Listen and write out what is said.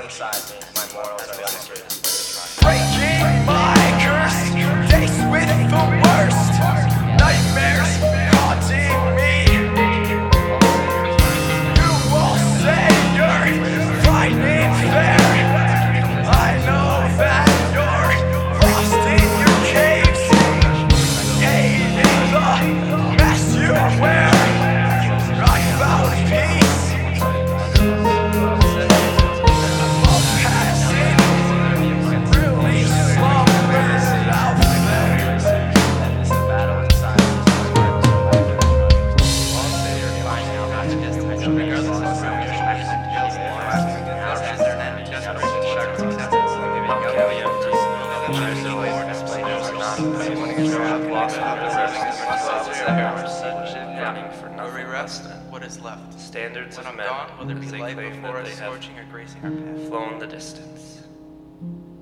inside me. My morals are illustrated. Breaking my curse, days with the worst nightmares haunting me. You all say you're finding fair. I know that you're lost in your caves, hating the mess you wear. I found peace. What is left? Standards When of I'm men, gone, will there be as they light claim before that us, they have scorching or gracing our path? flown the distance.